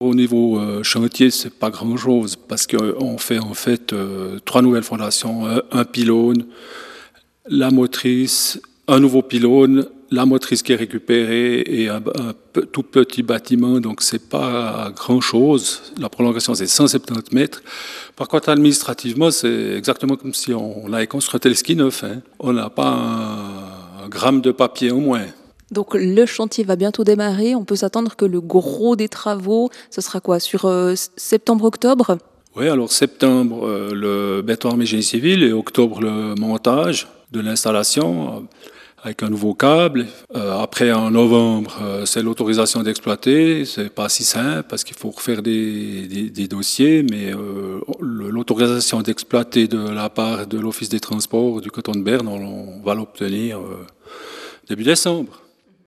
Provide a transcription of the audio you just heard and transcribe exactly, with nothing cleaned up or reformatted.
Au niveau euh, chantier, c'est pas grand-chose parce qu'on fait en fait euh, trois nouvelles fondations, un, un pylône, la motrice, un nouveau pylône, la motrice qui est récupérée et un, un pe- tout petit bâtiment, donc c'est pas grand-chose. La prolongation, c'est cent soixante-dix mètres. Par contre, administrativement, c'est exactement comme si on, on avait construit un téléski neuf, hein. On n'a pas un, un gramme de papier en moins. Donc le chantier va bientôt démarrer. On peut s'attendre que le gros des travaux, ce sera quoi, sur euh, septembre-octobre? Oui, alors septembre, euh, le béton armé génie civil et octobre, le montage de l'installation euh, avec un nouveau câble. Euh, après, en novembre, euh, c'est l'autorisation d'exploiter. C'est pas si simple parce qu'il faut refaire des, des- des dossiers, mais euh, le- l'autorisation d'exploiter de la part de l'Office des transports du canton de Berne, on, on va l'obtenir euh, début décembre.